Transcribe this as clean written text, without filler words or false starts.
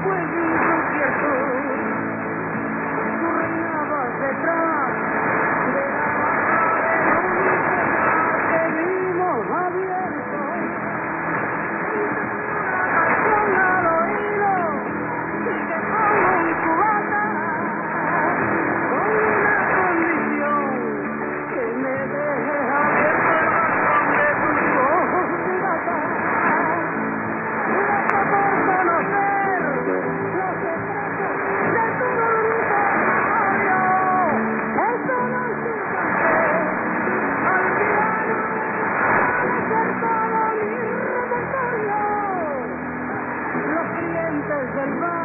fue sin concierto. Tú reinabas detrás de la barra que vimos abierto. Con al oído y te pongo un cubata con una condición que me dejes abierto el balcón de tus ojos de gata. Loco por conocer los secretos de tu dormitorio. Eso no existe al piano de ser todo mi repertorio. Los clientes del bar